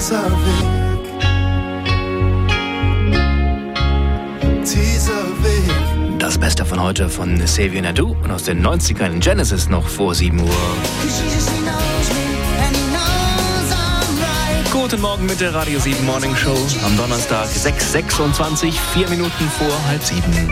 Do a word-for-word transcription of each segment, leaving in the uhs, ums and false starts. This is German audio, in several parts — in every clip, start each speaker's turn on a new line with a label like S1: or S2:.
S1: dieser Weg, dieser Weg.
S2: Das Beste von heute von Xavier Naidoo und aus den neunzigern in Genesis noch vor sieben Uhr. Guten Morgen mit der Radio sieben Morning Show am Donnerstag, sechs Uhr sechsundzwanzig, vier Minuten vor halb sieben.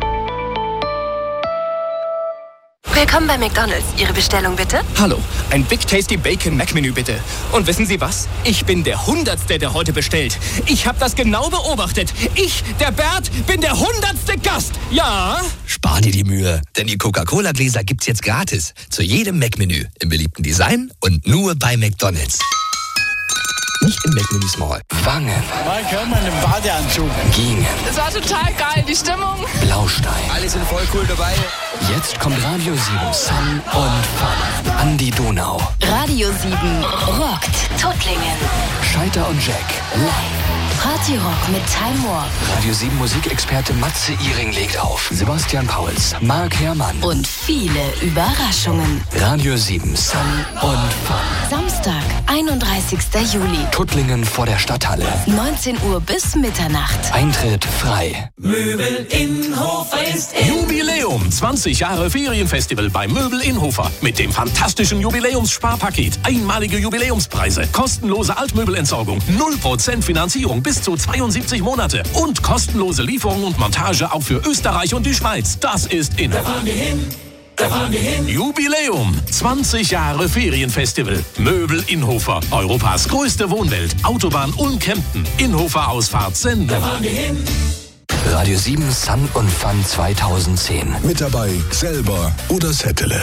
S3: Willkommen bei McDonald's. Ihre Bestellung bitte?
S4: Hallo, ein Big Tasty Bacon Mac-Menü bitte. Und wissen Sie was? Ich bin der Hundertste, der heute bestellt. Ich habe das genau beobachtet. Ich, der Bert, bin der hundertste Gast. Ja?
S5: Spar dir die Mühe, denn die Coca-Cola-Gläser gibt's jetzt gratis. Zu jedem Mac-Menü. Im beliebten Design und nur bei McDonald's. Nicht im Mac-Menü Small. Wangen.
S6: Mike Hörmann im Badeanzug.
S5: Gingen.
S7: Das war total geil, die Stimmung.
S5: Blaustein.
S6: Alle sind voll cool dabei.
S5: Jetzt kommt Radio sieben Sun und Fun an die Donau.
S3: Radio sieben rockt Tuttlingen.
S5: Scheiter und Jack live.
S3: Partyrock mit Time Warp.
S5: Radio sieben Musikexperte Matze Iring legt auf. Sebastian Pauls, Mark Herrmann.
S3: Und viele Überraschungen.
S5: Radio sieben Sun und Fun.
S3: Samstag, einunddreißigster Juli.
S5: Tuttlingen vor der Stadthalle.
S3: neunzehn Uhr bis Mitternacht.
S5: Eintritt frei.
S8: Möbel Innhofer ist in.
S9: Jubiläum, zwanzig Jahre Ferienfestival bei Möbel Innhofer. Mit dem fantastischen Jubiläumssparpaket. Einmalige Jubiläumspreise, kostenlose Altmöbelentsorgung, null Prozent Finanzierung bis zu zweiundsiebzig Monate und kostenlose Lieferung und Montage auch für Österreich und die Schweiz. Das ist Innhofer.
S8: Da fahren wir hin. Da fahren wir hin.
S9: Jubiläum, zwanzig Jahre Ferienfestival. Möbel Innhofer, Europas größte Wohnwelt. Autobahn Ulm-Kempten. Innhofer Ausfahrt Sende.
S8: Da fahren wir hin.
S5: Radio sieben Sun und Fun zweitausendzehn.
S10: Mit dabei selber oder Settele.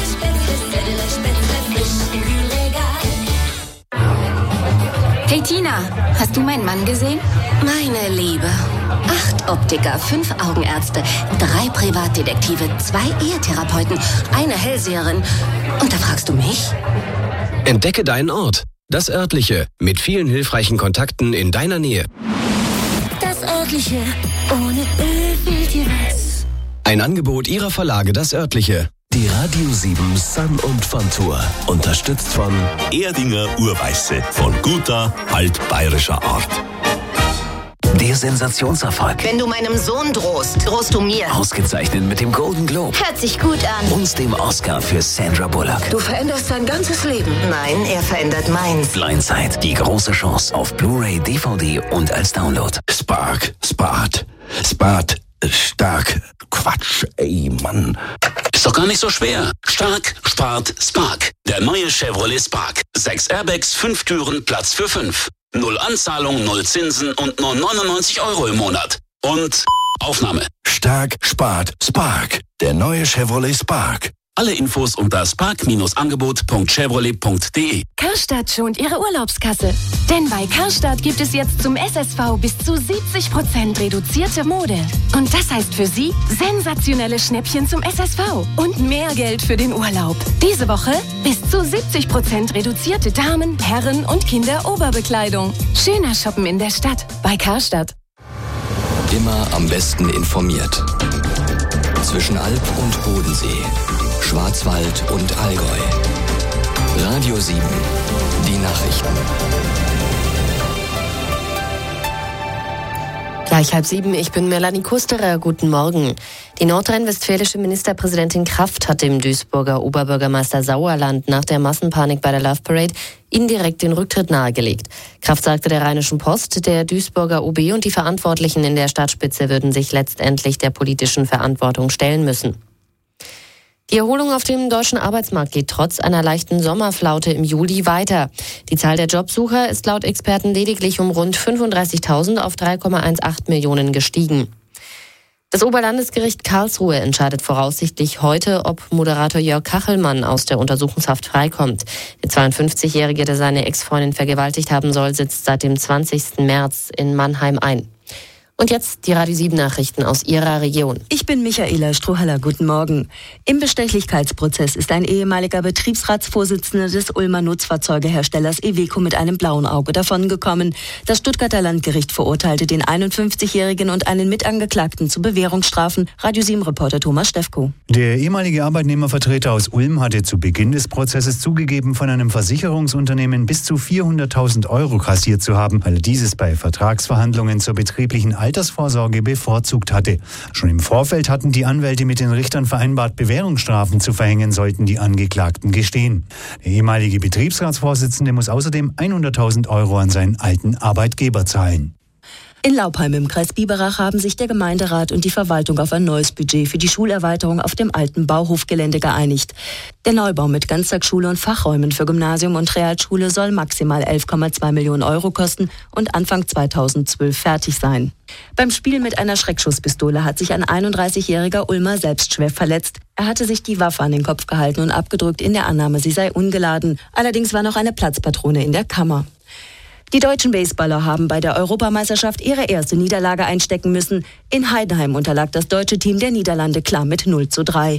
S11: Hey Tina, hast du meinen Mann gesehen?
S12: Meine Liebe. Acht Optiker, fünf Augenärzte, drei Privatdetektive, zwei Ehetherapeuten, eine Hellseherin. Und da fragst du mich?
S13: Entdecke deinen Ort. Das Örtliche. Mit vielen hilfreichen Kontakten in deiner Nähe.
S12: Das Örtliche. Ohne Öl fehlt dir was.
S13: Ein Angebot ihrer Verlage Das Örtliche.
S14: Die Radio sieben Sun und Fun Tour. Unterstützt von
S15: Erdinger Urweiße. Von guter, altbayerischer Art.
S16: Der Sensationserfolg.
S12: Wenn du meinem Sohn drohst, drohst du mir.
S16: Ausgezeichnet mit dem Golden Globe.
S12: Hört sich gut an.
S16: Und dem Oscar für Sandra Bullock.
S12: Du veränderst dein ganzes Leben. Nein, er verändert meins.
S16: Blindside. Die große Chance auf Blu-ray, D V D und als Download.
S14: Spark. Spart. Spart. Stark. Quatsch. Ey, Mann.
S15: Ist doch gar nicht so schwer. Stark, spart, Spark. Der neue Chevrolet Spark. Sechs Airbags, fünf Türen, Platz für fünf. Null Anzahlung, null Zinsen und nur neunundneunzig Euro im Monat. Und Aufnahme.
S14: Stark, spart, Spark. Der neue Chevrolet Spark.
S15: Alle Infos unter spark Angebot punkt chevrolet punkt de.
S17: Karstadt schont ihre Urlaubskasse. Denn bei Karstadt gibt es jetzt zum S S V bis zu siebzig Prozent reduzierte Mode. Und das heißt für Sie sensationelle Schnäppchen zum S S V und mehr Geld für den Urlaub. Diese Woche bis zu siebzig Prozent reduzierte Damen-, Herren- und Kinderoberbekleidung. Schöner Shoppen in der Stadt bei Karstadt.
S5: Immer am besten informiert. Zwischen Alp und Bodensee. Schwarzwald und Allgäu. Radio sieben, die Nachrichten.
S18: Gleich halb sieben, ich bin Melanie Kusterer. Guten Morgen. Die nordrhein-westfälische Ministerpräsidentin Kraft hat dem Duisburger Oberbürgermeister Sauerland nach der Massenpanik bei der Love Parade indirekt den Rücktritt nahegelegt. Kraft sagte der Rheinischen Post, der Duisburger O B und die Verantwortlichen in der Stadtspitze würden sich letztendlich der politischen Verantwortung stellen müssen. Die Erholung auf dem deutschen Arbeitsmarkt geht trotz einer leichten Sommerflaute im Juli weiter. Die Zahl der Jobsucher ist laut Experten lediglich um rund fünfunddreißigtausend auf drei Komma achtzehn Millionen gestiegen. Das Oberlandesgericht Karlsruhe entscheidet voraussichtlich heute, ob Moderator Jörg Kachelmann aus der Untersuchungshaft freikommt. Der zweiundfünfzigjährige, der seine Ex-Freundin vergewaltigt haben soll, sitzt seit dem zwanzigsten März in Mannheim ein. Und jetzt die Radio sieben Nachrichten aus Ihrer Region.
S19: Ich bin Michaela Strohaller, guten Morgen. Im Bestechlichkeitsprozess ist ein ehemaliger Betriebsratsvorsitzender des Ulmer Nutzfahrzeugeherstellers Iveco mit einem blauen Auge davongekommen. Das Stuttgarter Landgericht verurteilte den einundfünfzigjährigen und einen Mitangeklagten zu Bewährungsstrafen. Radio sieben-Reporter Thomas Steffko.
S20: Der ehemalige Arbeitnehmervertreter aus Ulm hatte zu Beginn des Prozesses zugegeben, von einem Versicherungsunternehmen bis zu vierhunderttausend Euro kassiert zu haben, weil er dieses bei Vertragsverhandlungen zur betrieblichen Altersvorsorge bevorzugt hatte. Schon im Vorfeld hatten die Anwälte mit den Richtern vereinbart, Bewährungsstrafen zu verhängen, sollten die Angeklagten gestehen. Der ehemalige Betriebsratsvorsitzende muss außerdem hunderttausend Euro an seinen alten Arbeitgeber zahlen.
S19: In Laupheim im Kreis Biberach haben sich der Gemeinderat und die Verwaltung auf ein neues Budget für die Schulerweiterung auf dem alten Bauhofgelände geeinigt. Der Neubau mit Ganztagsschule und Fachräumen für Gymnasium und Realschule soll maximal elf Komma zwei Millionen Euro kosten und Anfang zweitausendzwölf fertig sein. Beim Spiel mit einer Schreckschusspistole hat sich ein einunddreißigjähriger Ulmer selbst schwer verletzt. Er hatte sich die Waffe an den Kopf gehalten und abgedrückt in der Annahme, sie sei ungeladen. Allerdings war noch eine Platzpatrone in der Kammer. Die deutschen Baseballer haben bei der Europameisterschaft ihre erste Niederlage einstecken müssen. In Heidenheim unterlag das deutsche Team der Niederlande klar mit null zu drei.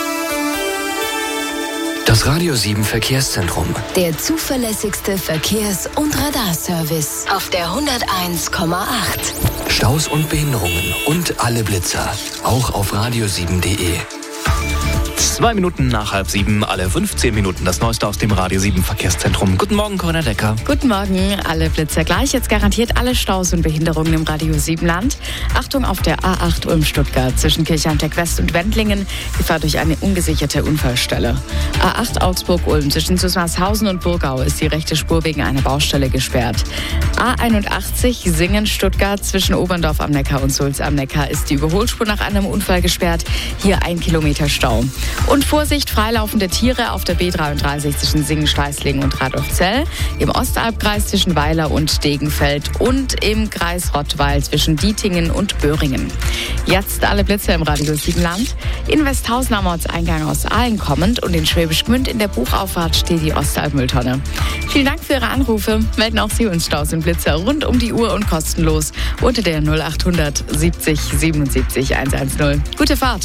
S13: Das Radio sieben Verkehrszentrum.
S11: Der zuverlässigste Verkehrs- und Radarservice auf der hunderteins Komma acht.
S13: Staus und Behinderungen und alle Blitzer. Auch auf radio sieben punkt de.
S2: Zwei Minuten nach halb sieben, alle fünfzehn Minuten das Neueste aus dem Radio sieben Verkehrszentrum. Guten Morgen, Corinna Decker.
S21: Guten Morgen, alle Blitzer gleich. Jetzt garantiert alle Staus und Behinderungen im Radio sieben Land. Achtung auf der A acht Ulm-Stuttgart zwischen Kirchheimteck West und Wendlingen. Gefahr durch eine ungesicherte Unfallstelle. A acht Augsburg-Ulm zwischen Zusmarshausen und Burgau ist die rechte Spur wegen einer Baustelle gesperrt. A einundachtzig Singen-Stuttgart zwischen Oberndorf am Neckar und Sulz am Neckar ist die Überholspur nach einem Unfall gesperrt. Hier ein Kilometer Stau. Und Vorsicht, freilaufende Tiere auf der B dreiunddreißig zwischen Singen, Steißlingen und Radolfzell, im Ostalbkreis zwischen Weiler und Degenfeld und im Kreis Rottweil zwischen Dietingen und Böhringen. Jetzt alle Blitze im Radio sieben Land. In Westhausen am Ortseingang aus Aalen kommend und in Schwäbisch Gmünd in der Buchauffahrt steht die Ostalbmülltonne. Vielen Dank für Ihre Anrufe. Melden auch Sie uns Staus und Blitzer rund um die Uhr und kostenlos unter der null achthundert siebzig siebenundsiebzig hundertzehn. Gute Fahrt!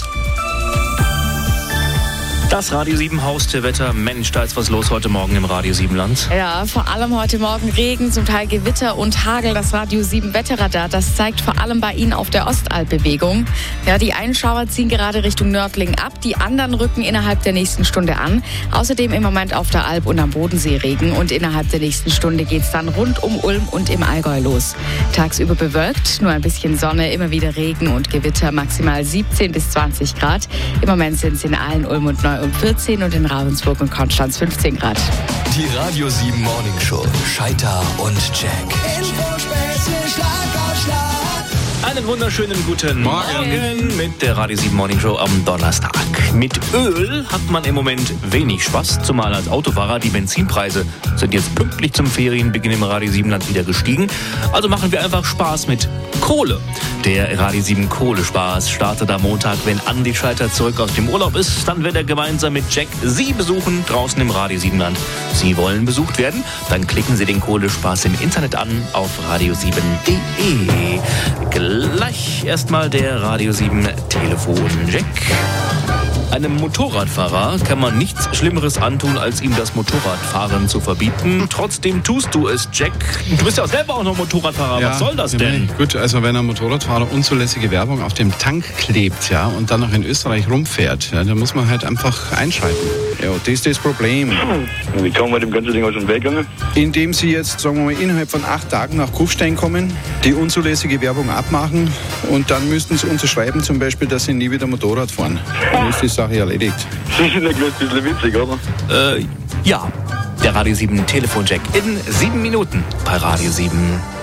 S2: Das Radio sieben Haustierwetter. Mensch, da ist was los heute Morgen im Radio sieben Land.
S21: Ja, vor allem heute Morgen Regen, zum Teil Gewitter und Hagel. Das Radio sieben Wetterradar, das zeigt vor allem bei Ihnen auf der Ostalbbewegung. Ja, die einen Schauer ziehen gerade Richtung Nördling ab, die anderen rücken innerhalb der nächsten Stunde an. Außerdem im Moment auf der Alp und am Bodensee Regen und innerhalb der nächsten Stunde geht's dann rund um Ulm und im Allgäu los. Tagsüber bewölkt, nur ein bisschen Sonne, immer wieder Regen und Gewitter, maximal siebzehn bis zwanzig Grad. Im Moment sind es in Aalen, Ulm und Neu um vierzehn und in Ravensburg und Konstanz fünfzehn Grad.
S5: Die Radio sieben Morning Show. Scheiter und Jack.
S2: Einen wunderschönen guten Morgen mit der Radio sieben Morning Show am Donnerstag. Mit Öl hat man im Moment wenig Spaß, zumal als Autofahrer. Die Benzinpreise sind jetzt pünktlich zum Ferienbeginn im Radio sieben Land wieder gestiegen. Also machen wir einfach Spaß mit Kohle. Der Radio sieben Kohle-Spaß startet am Montag, wenn Andi Scheiter zurück aus dem Urlaub ist. Dann wird er gemeinsam mit Jack Sie besuchen, draußen im Radio sieben Land. Sie wollen besucht werden? Dann klicken Sie den Kohle-Spaß im Internet an auf radio sieben punkt de. Gleich erstmal der Radio sieben Telefon-Jack. Einem Motorradfahrer kann man nichts Schlimmeres antun, als ihm das Motorradfahren zu verbieten. Trotzdem tust du es, Jack. Du bist ja selber auch noch Motorradfahrer.
S22: Ja,
S2: was soll das denn?
S22: Gut, also wenn ein Motorradfahrer unzulässige Werbung auf dem Tank klebt, ja, und dann noch in Österreich rumfährt, ja, dann muss man halt einfach einschalten. Ja, das ist das Problem.
S23: Wie kann man dem ganzen Ding aus dem Weg gehen?
S22: Indem Sie jetzt, sagen wir mal, innerhalb von acht Tagen nach Kufstein kommen, die unzulässige Werbung abmachen und dann müssten Sie unterschreiben, zum Beispiel, dass Sie nie wieder Motorrad fahren. Dann ist die Sache erledigt.
S23: Sie sind ein kleines bisschen witzig, oder?
S2: Äh, ja. Der Radio sieben Telefonjack in sieben Minuten bei Radio sieben.